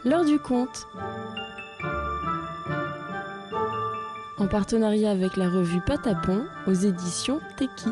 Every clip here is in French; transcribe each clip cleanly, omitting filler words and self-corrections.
L'heure du conte. En partenariat avec la revue Patapon aux éditions Teki.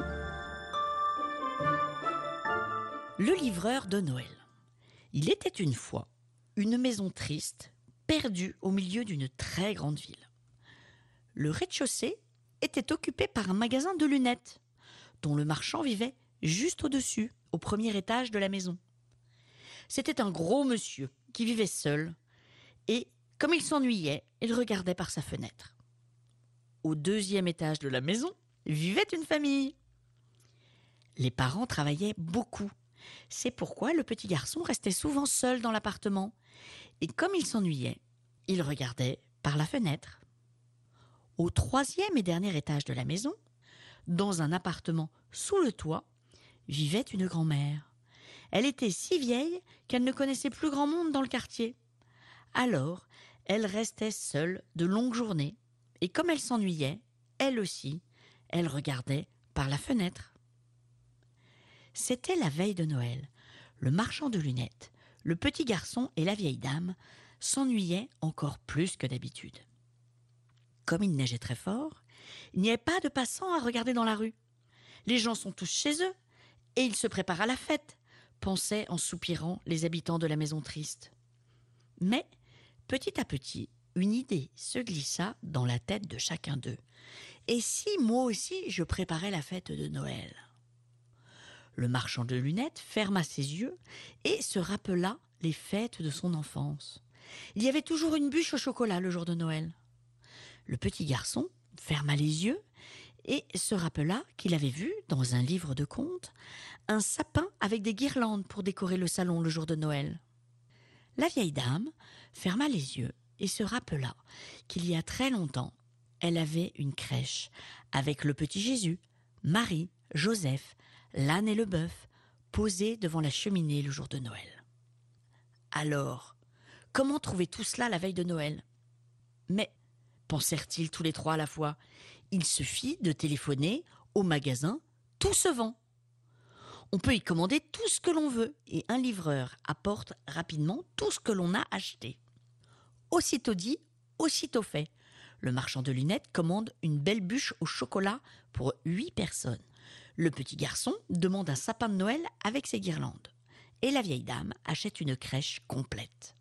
Le livreur de Noël. Il était une fois une maison triste, perdue au milieu d'une très grande ville. Le rez-de-chaussée était occupé par un magasin de lunettes, dont le marchand vivait juste au-dessus, au premier étage de la maison. C'était un gros monsieur qui vivait seul, et comme il s'ennuyait, il regardait par sa fenêtre. Au deuxième étage de la maison vivait une famille. Les parents travaillaient beaucoup. C'est pourquoi le petit garçon restait souvent seul dans l'appartement. Et comme il s'ennuyait, il regardait par la fenêtre. Au troisième et dernier étage de la maison, dans un appartement sous le toit, vivait une grand-mère. Elle était si vieille qu'elle ne connaissait plus grand monde dans le quartier. Alors, elle restait seule de longues journées. Et comme elle s'ennuyait, elle aussi, elle regardait par la fenêtre. C'était la veille de Noël. Le marchand de lunettes, le petit garçon et la vieille dame s'ennuyaient encore plus que d'habitude. Comme il neigeait très fort, il n'y avait pas de passants à regarder dans la rue. Les gens sont tous chez eux et ils se préparent à la fête, pensaient en soupirant les habitants de la maison triste. Mais, petit à petit, une idée se glissa dans la tête de chacun d'eux. Et si moi aussi je préparais la fête de Noël ? Le marchand de lunettes ferma ses yeux et se rappela les fêtes de son enfance. Il y avait toujours une bûche au chocolat le jour de Noël. Le petit garçon ferma les yeux et se rappela qu'il avait vu, dans un livre de contes, un sapin avec des guirlandes pour décorer le salon le jour de Noël. La vieille dame ferma les yeux et se rappela qu'il y a très longtemps, elle avait une crèche avec le petit Jésus, Marie, Joseph, l'âne et le bœuf, posés devant la cheminée le jour de Noël. Alors, comment trouver tout cela la veille de Noël ? Mais, pensèrent-ils tous les trois à la fois, il suffit de téléphoner au magasin « Tout se vend ». On peut y commander tout ce que l'on veut et un livreur apporte rapidement tout ce que l'on a acheté. Aussitôt dit, aussitôt fait. Le marchand de lunettes commande une belle bûche au chocolat pour 8 personnes. Le petit garçon demande un sapin de Noël avec ses guirlandes. Et la vieille dame achète une crèche complète.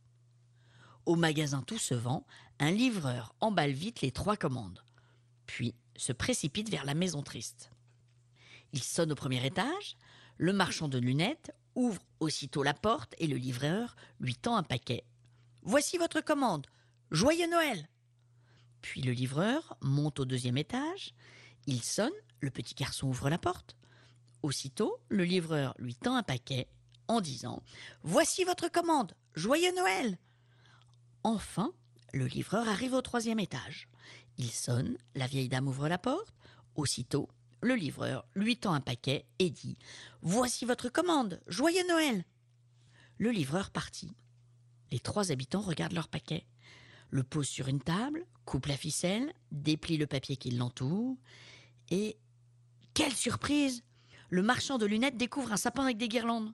Au magasin Tout se vend, un livreur emballe vite les 3 commandes. Puis se précipite vers la maison triste. Il sonne au premier étage. Le marchand de lunettes ouvre aussitôt la porte et le livreur lui tend un paquet. « Voici votre commande. Joyeux Noël !» Puis le livreur monte au deuxième étage. Il sonne, le petit garçon ouvre la porte. Aussitôt, le livreur lui tend un paquet en disant « Voici votre commande. Joyeux Noël !» Enfin, le livreur arrive au troisième étage. Il sonne, la vieille dame ouvre la porte. Aussitôt, le livreur lui tend un paquet et dit « Voici votre commande, joyeux Noël !» Le livreur partit. Les 3 habitants regardent leur paquet, le posent sur une table, coupent la ficelle, déplient le papier qui l'entoure et... quelle surprise ! Le marchand de lunettes découvre un sapin avec des guirlandes.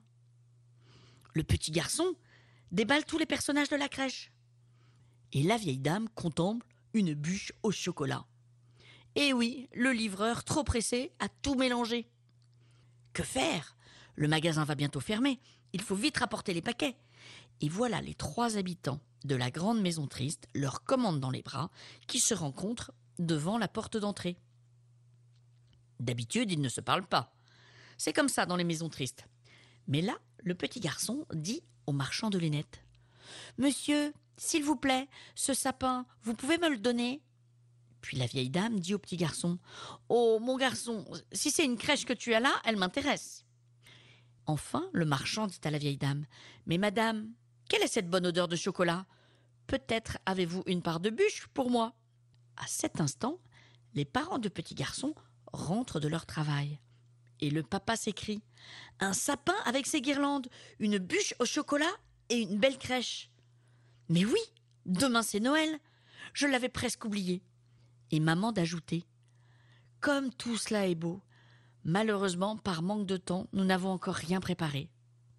Le petit garçon déballe tous les personnages de la crèche. Et la vieille dame contemple une bûche au chocolat. Et oui, le livreur, trop pressé, a tout mélangé. Que faire ? Le magasin va bientôt fermer. Il faut vite rapporter les paquets. Et voilà les 3 habitants de la grande maison triste, leur commande dans les bras, qui se rencontrent devant la porte d'entrée. D'habitude, ils ne se parlent pas. C'est comme ça dans les maisons tristes. Mais là, le petit garçon dit au marchand de lunettes « Monsieur, s'il vous plaît, ce sapin, vous pouvez me le donner ?» Puis la vieille dame dit au petit garçon « Oh, mon garçon, si c'est une crèche que tu as là, elle m'intéresse. » Enfin, le marchand dit à la vieille dame « Mais madame, quelle est cette bonne odeur de chocolat ? Peut-être avez-vous une part de bûche pour moi ?» À cet instant, les parents de petit garçon rentrent de leur travail. Et le papa s'écrie « Un sapin avec ses guirlandes, une bûche au chocolat et une belle crèche. » Mais oui, demain c'est Noël. Je l'avais presque oublié. Et maman d'ajouter « Comme tout cela est beau, malheureusement, par manque de temps, nous n'avons encore rien préparé. »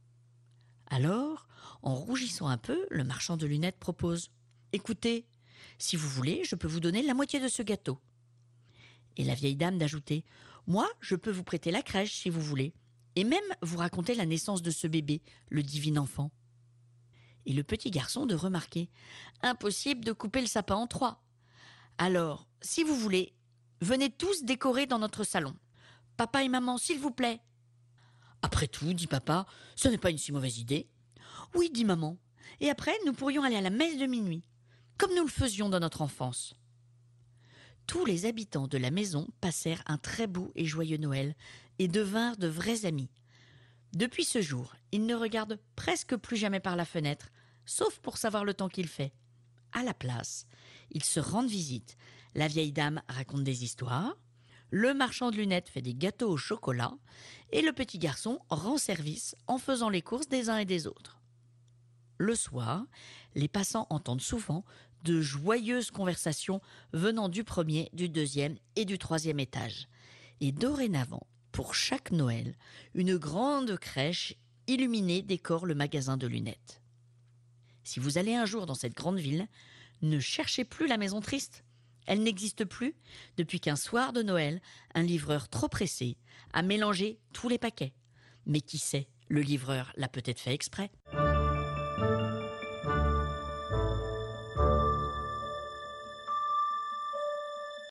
Alors, en rougissant un peu, le marchand de lunettes propose « Écoutez, si vous voulez, je peux vous donner la moitié de ce gâteau. » Et la vieille dame d'ajouter « Moi, je peux vous prêter la crèche si vous voulez, et même vous raconter la naissance de ce bébé, le divin enfant. » Et le petit garçon de remarquer « Impossible de couper le sapin en 3. Alors, si vous voulez, venez tous décorer dans notre salon. Papa et maman, s'il vous plaît. » Après tout, dit papa, ce n'est pas une si mauvaise idée. Oui, dit maman. Et après, nous pourrions aller à la messe de minuit, comme nous le faisions dans notre enfance. Tous les habitants de la maison passèrent un très beau et joyeux Noël et devinrent de vrais amis. Depuis ce jour, ils ne regardent presque plus jamais par la fenêtre, sauf pour savoir le temps qu'il fait. À la place, ils se rendent visite. La vieille dame raconte des histoires, le marchand de lunettes fait des gâteaux au chocolat et le petit garçon rend service en faisant les courses des uns et des autres. Le soir, les passants entendent souvent de joyeuses conversations venant du premier, du deuxième et du troisième étage. Et dorénavant, pour chaque Noël, une grande crèche illuminée décore le magasin de lunettes. Si vous allez un jour dans cette grande ville, ne cherchez plus la maison triste. Elle n'existe plus depuis qu'un soir de Noël, un livreur trop pressé a mélangé tous les paquets. Mais qui sait, le livreur l'a peut-être fait exprès.